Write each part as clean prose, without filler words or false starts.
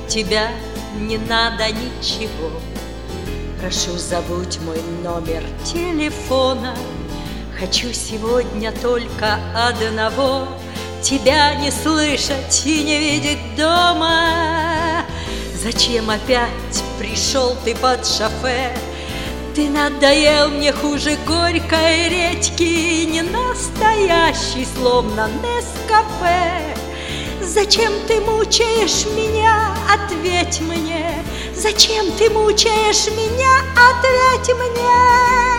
тебя не надо ничего. Прошу, забудь мой номер телефона. Хочу сегодня только одного: тебя не слышать и не видеть дома. Зачем опять пришел ты под шофе? Ты надоел мне хуже горькой редьки, не настоящий, словно Нескафе. Зачем ты мучаешь меня? Ответь мне. Зачем ты мучаешь меня? Ответь мне.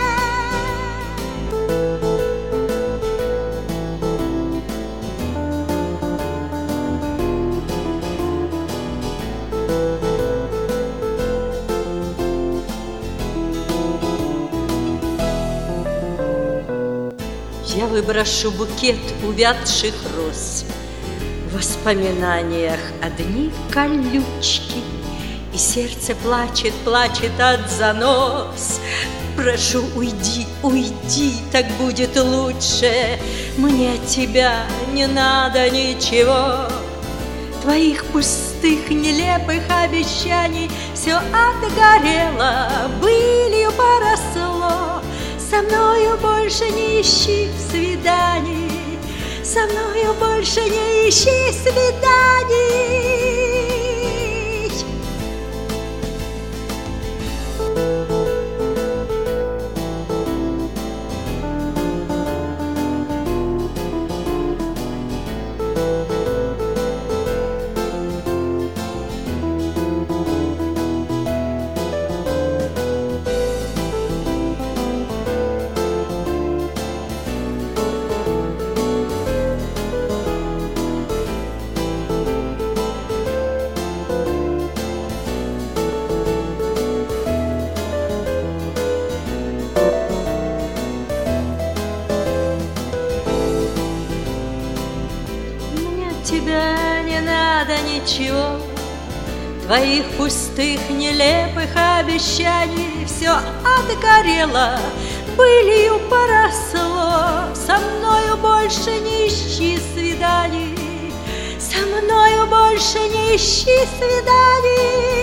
Я выброшу букет увядших роз. В воспоминаниях одни колючки, и сердце плачет, плачет от занос. Прошу, уйди, уйди, так будет лучше. Мне от тебя не надо ничего. Твоих пустых, нелепых обещаний все отгорело, былью поросло. Со мною больше не ищи свиданий, со мною больше не ищи свиданий. Тебя не надо ничего, твоих пустых, нелепых обещаний все отгорело, былью поросло. Со мною больше не ищи свиданий, со мною больше не ищи свиданий.